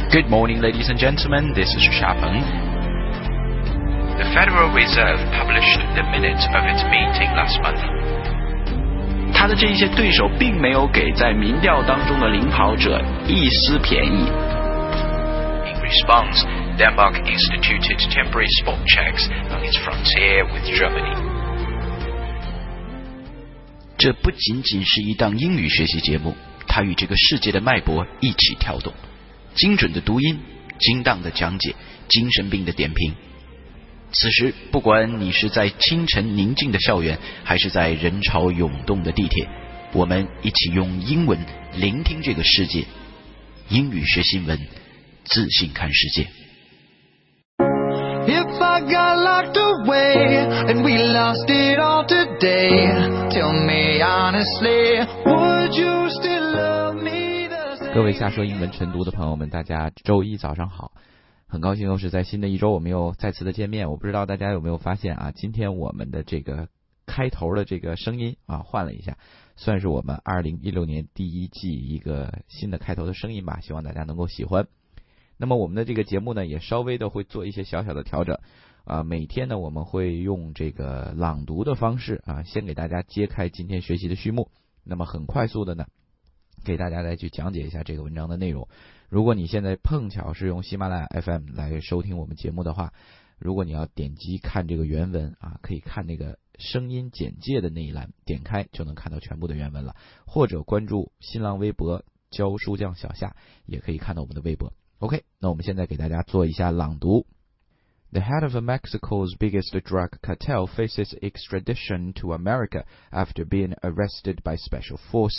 Good morning, ladies and gentlemen. This is Sha Peng. The Federal Reserve published the minutes of its meeting last month. 他的这一些对手并没有给在民调当中的领跑者一丝便宜。In response, Denmark instituted temporary spot checks on its frontier with Germany. 这不仅仅是一档英语学习节目，它与这个世界的脉搏一起跳动。精准的读音，精当的讲解，精神病的点评。此时，不管你是在清晨宁静的校园，还是在人潮涌动的地铁，我们一起用英文聆听这个世界。英语学新闻，自信看世界。 If I got locked away and we lost it all today, tell me honestly, would you still love me? 各位下说英文晨读的朋友们，大家周一早上好，很高兴又是在新的一周我们又再次的见面。我不知道大家有没有发现啊，今天我们的这个开头的这个声音啊换了一下，算是我们2016年第一季一个新的开头的声音吧，希望大家能够喜欢。那么我们的这个节目呢也稍微的会做一些小小的调整啊，每天呢我们会用这个朗读的方式啊，先给大家揭开今天学习的序幕，那么很快速的呢给大家来去讲解一下这个文章的内容。如果你现在碰巧是用喜马拉雅 FM 来收听我们节目的话，如果你要点击看这个原文啊，可以看那个声音简介的那一栏，点开就能看到全部的原文了。或者关注新浪微博教书匠小夏，也可以看到我们的微博。OK， 那我们现在给大家做一下朗读。The head of Mexico's biggest drug cartel faces extradition to America after being arrested by special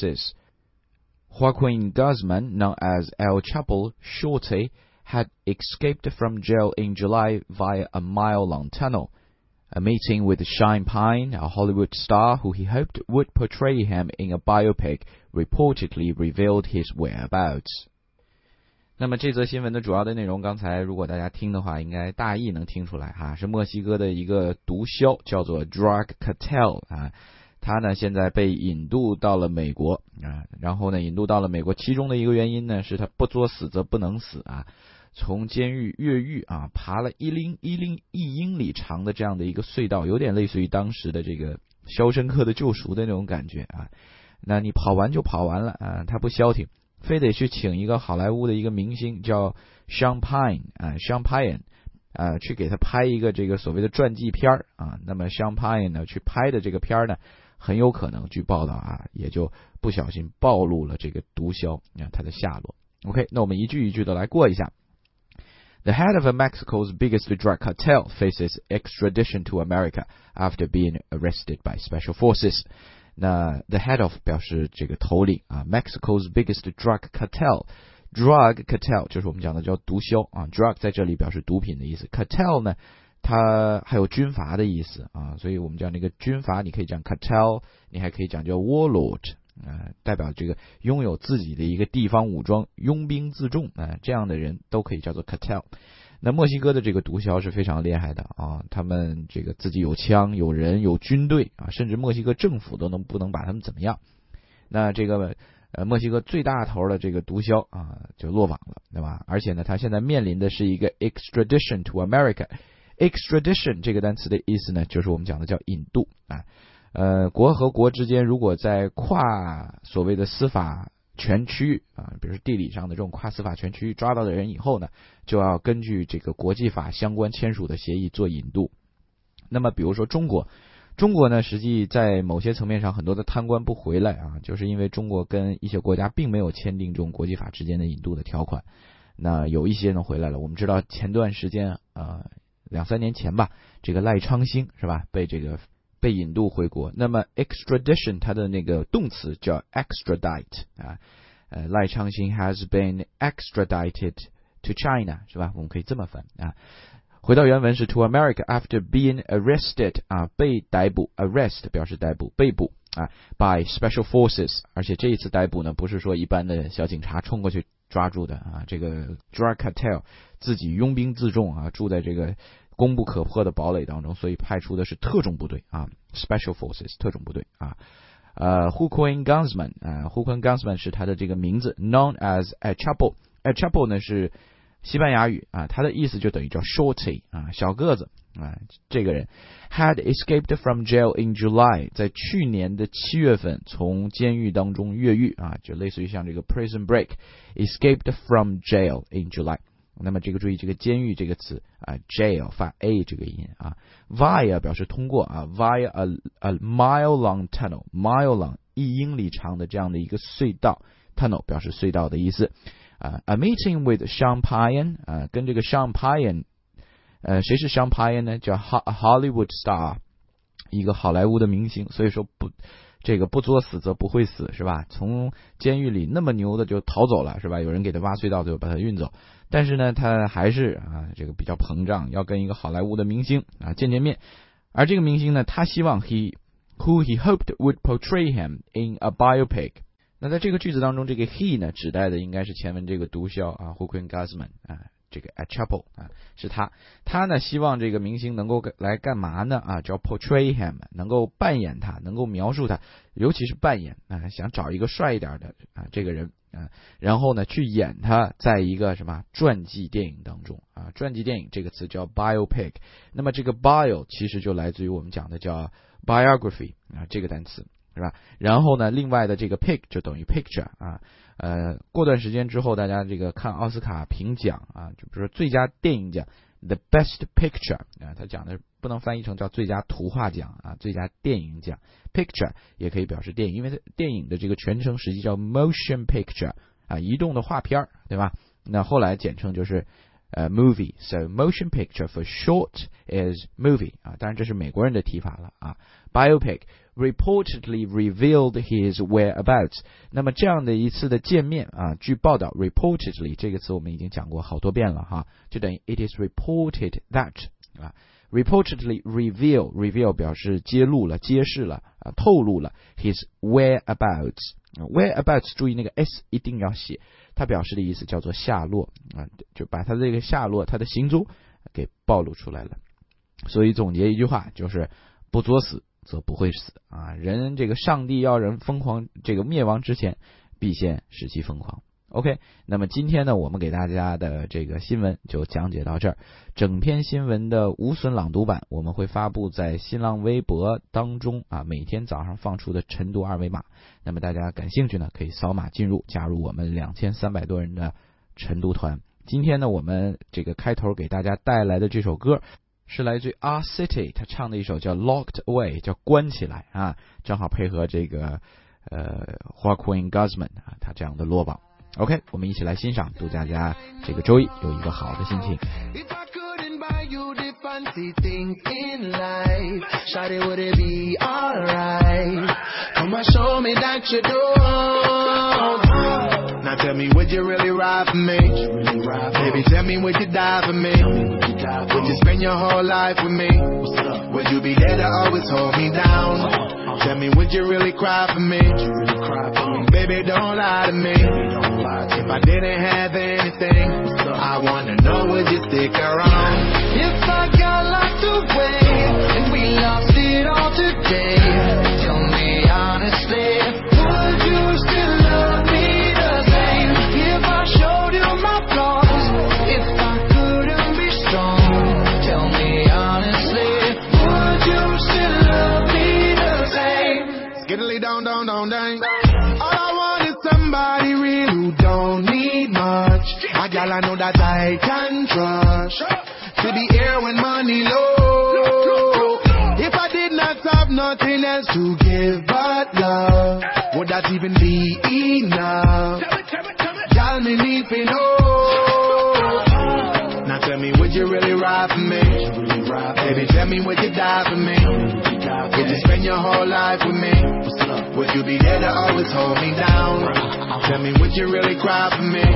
forces.Joaquin Guzman, known as El Chapo Shorty, had escaped from jail in July via a mile-long tunnel. A meeting with Sean Penn, a Hollywood star who he hoped would portray him in a biopic, reportedly revealed his whereabouts. 那么这则新闻的主要的内容，刚才如果大家听的话，应该大意能听出来哈，是墨西哥的一个毒枭，叫做 Drug Cartel 啊。他呢现在被引渡到了美国啊，然后呢引渡到了美国，其中的一个原因呢是他不作死则不能死啊，从监狱越狱啊，爬了1英里长的这样的一个隧道，有点类似于当时的这个肖申克的救赎的那种感觉啊。那你跑完就跑完了啊，他不消停，非得去请一个好莱坞的一个明星叫 Sean Penn 啊 Sean Penn去给他拍一个这个所谓的传记片啊。那么 Sean Penn 呢去拍的这个片呢，很有可能据报道啊，也就不小心暴露了这个毒枭他的下落。OK， 那我们一句一句的来过一下。The head of Mexico's biggest drug cartel faces extradition to America after being arrested by special forces. 那 the head of 表示这个头领啊 ，Mexico's biggest drug cartel。Drug cartel 就是我们讲的叫毒枭啊 ，drug 在这里表示毒品的意思 ，cartel 呢它还有军阀的意思啊，所以我们讲那个军阀，你可以讲 cartel， 你还可以讲叫 warlord 代表这个拥有自己的一个地方武装、拥兵自重这样的人都可以叫做 cartel。那墨西哥的这个毒枭是非常厉害的啊，他们这个自己有枪、有人、有军队啊，甚至墨西哥政府都不能把他们怎么样。那这个墨西哥最大头的这个毒枭啊就落网了，对吧？而且呢，他现在面临的是一个 extradition to America。Extradition 这个单词的意思呢，就是我们讲的叫引渡啊。国和国之间如果在跨所谓的司法全区啊，比如说地理上的这种跨司法全区抓到的人以后呢，就要根据这个国际法相关签署的协议做引渡。那么比如说中国呢，实际在某些层面上很多的贪官不回来啊，就是因为中国跟一些国家并没有签订这种国际法之间的引渡的条款。那有一些人回来了，我们知道前段时间2-3年前吧，这个赖昌星是吧，被引渡回国。那么 extradition 它的那个动词叫 extradite 啊，赖昌星 has been extradited to China 是吧？我们可以这么翻啊。回到原文是 to America after being arrested 啊，被逮捕 arrest 表示逮捕被捕啊 by special forces， 而且这一次逮捕呢不是说一般的小警察冲过去抓住的啊，这个 drug cartel 自己拥兵自重啊，住在这个攻不可破的堡垒当中，所以派出的是特种部队啊 special forces 特种部队啊。Joaquin Guzman Joaquin Guzman 是他的这个名字 known as El Chapo。El Chapo 呢是西班牙语啊，它的意思就等于叫 shorty 啊，小个子啊。这个人 had escaped from jail in July， 在去年的7月份从监狱当中越狱啊，就类似于像这个 prison break escaped from jail in July。那么这个注意这个监狱这个词啊 ，jail 发 a 这个音啊 ，via 表示通过啊 ，via a mile long tunnel，mile long 1英里长的这样的一个隧道 ，tunnel 表示隧道的意思。A meeting with Sean Penn， 跟这个 Sean Penn， 谁是 Sean Penn 呢？叫 Hollywood star， 一个好莱坞的明星。所以说这个不作死则不会死，是吧？从监狱里那么牛的就逃走了，是吧？有人给他挖隧道，就把他运走。但是呢，他还是这个比较膨胀，要跟一个好莱坞的明星见面。而这个明星呢，他希望who he hoped would portray him in a biopic。那在这个句子当中，这个 he 呢，指代的应该是前文这个毒枭Joaquin Guzman这个 El Chapo 是他。他呢希望这个明星能够来干嘛呢？叫 portray him， 能够扮演他，能够描述他，尤其是扮演想找一个帅一点的这个人然后呢去演他在一个什么传记电影当中传记电影这个词叫 biopic。那么这个 bio 其实就来自于我们讲的叫 biography 这个单词。是吧？然后呢，另外的这个 pic 就等于 picture 过段时间之后，大家这个看奥斯卡评奖就比如说最佳电影奖 the best picture 它讲的不能翻译成叫最佳图画奖最佳电影奖 picture 也可以表示电影，因为它电影的这个全称实际叫 motion picture 移动的画片，对吧？那后来简称就是movie， so motion picture for short is movie 当然这是美国人的提法了biopic reportedly revealed his whereabouts。 那么这样的一次的见面据报道 reportedly 这个词我们已经讲过好多遍了就等于 it is reported that reportedly reveal 表示揭露了揭示了透露了 his whereabouts。 whereabouts 注意那个 s 一定要写，它表示的意思叫做下落就把他的这个下落他的行踪给暴露出来了。所以总结一句话就是不作死则不会死人这个上帝要人疯狂这个灭亡之前必先使其疯狂。 OK， 那么今天呢我们给大家的这个新闻就讲解到这儿。整篇新闻的无损朗读版我们会发布在新浪微博当中每天早上放出的晨读二维码，那么大家感兴趣呢可以扫码进入，加入我们2300多人的晨读团。今天呢我们这个开头给大家带来的这首歌是来自于 R City， 他唱的一首叫 Locked Away， 叫关起来正好配合这个Joaquin Guzman 他这样的落榜。 OK， 我们一起来欣赏，祝大家这个周一有一个好的心情。 If I couldn't buy you the fancy things in life, shawty, would it be alright? Come and show me that you don't. Now tell me, would you really ride for me? Baby, tell me, would you die for me? Would you spend your whole life with me? Would you be there to always hold me down? Tell me, would you really cry for me? Baby, don't lie to me. If I didn't have anything, I wanna know, would you stick around? If I got locked away and we lost it all today, tell me honestly, would you still love me the same? If I showed you my flaws, if I couldn't be strong, tell me honestly, would you still love me the same? Skiddly down, down, down, down. All I want is somebody real who don't need much. A gal I know that I can trust. To be here when money low. If I did not have nothing else to give but love, would that even be enough? Gal, me need to know. Now tell me, would you really ride for me? Baby, tell me, would you die for me? Would you spend your whole life with me? Would you be there to always hold me down? Tell me, would you really cry for me?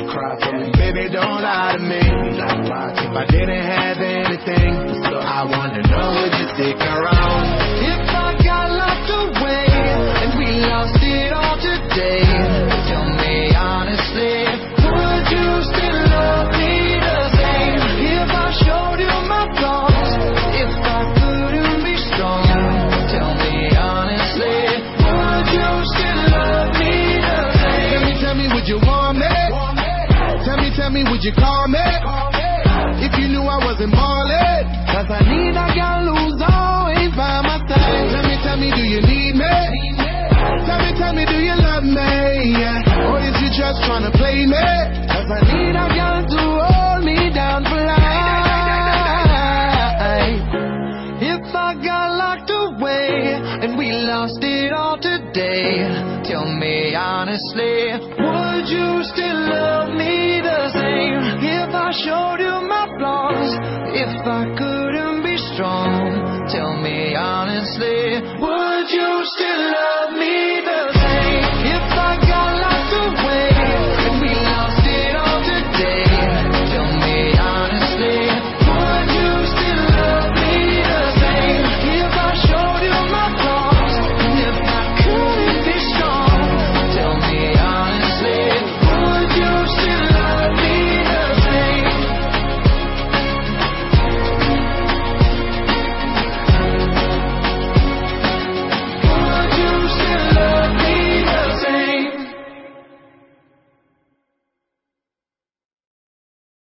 Baby, don't lie to me. If I didn't have anything, I wanna know, would you stick around? If I got locked away and we lost it all today, tell me honestly, would you still love me the same? If I showed you my flaws, if I couldn't be strong, tell me honestly, would you still love me the same? Tell me, would you want me? Tell me, would would you call me? If you knew I wasn't ballin'. Cause I need a girl who's always by my side. Tell me, do you need me? Tell me, do you love me? Yeah. Or is you just tryna play me? Cause I need a girl to hold me down for life. If I got locked away and we lost it all today, tell me honestly, would you still love me the same? If I showed you my flaws, if I couldn't be strong,